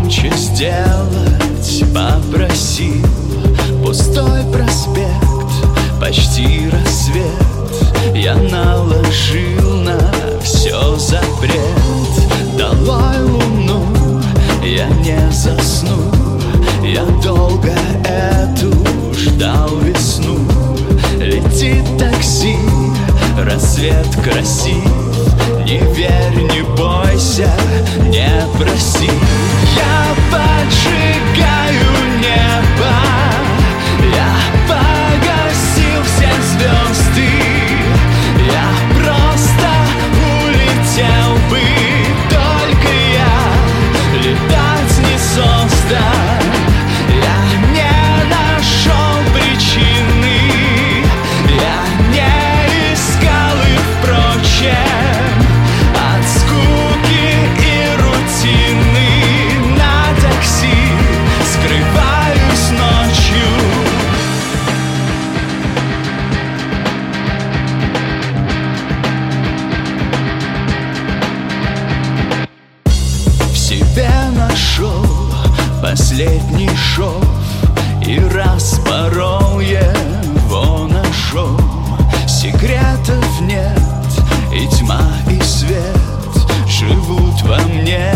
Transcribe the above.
громче сделать попросил. Пустой проспект, почти рассвет, я наложил на все запрет. Долой луну, я не засну, я долго эту ждал весну. Летит такси, рассвет красив, не верь, не бойся, не проси. Я поджигаю небо, я погасил все звезды, я просто улетел бы, только я летать не создан. Я не нашел причины, я не искал их, впрочем, от скуки и рутины на такси скрываюсь ночью. В себе нашел последний шов и распорол его ножом. Секретов нет, и тьма, и свет живут во мне.